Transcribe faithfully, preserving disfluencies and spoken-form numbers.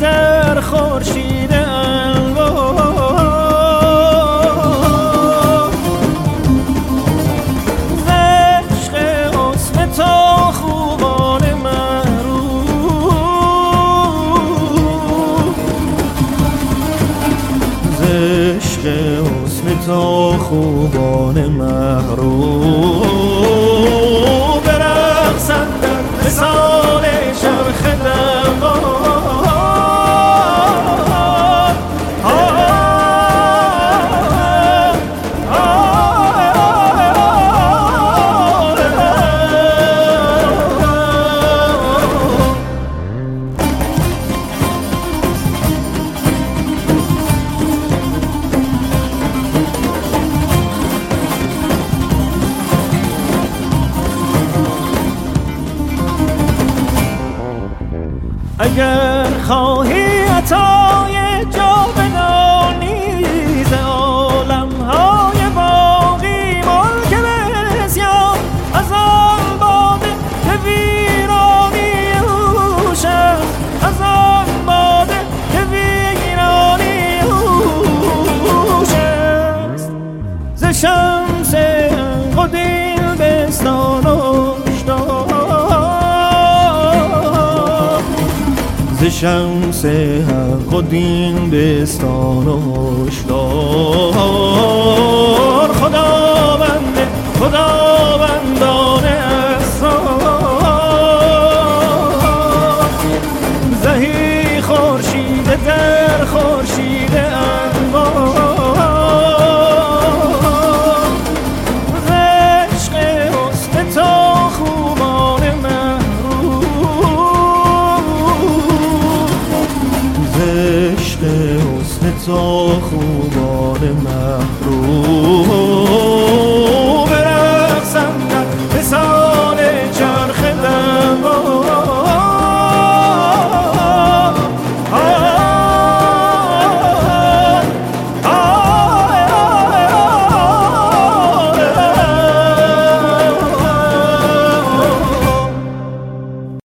در خورشید انوار، ز عشق حسن تو خوبان محروم، ز عشق حسن تو خوبان محروم برقصند در مثال چرخ دوار. اگر خواهی عطای جاودانی ز عالم‌های باقی ملک بسیار، از آن باده که ویرانی اوش است، از آن باده که ویرانی اوش است، ز شمس حق و دلبستان و ز شمس حق و دین بستان و هشدار. خداوند خداوندان اسرار، زهی خورشید در خورشید انوار، ز عشق حسن تو خوبان عشق حسن تو خوبان من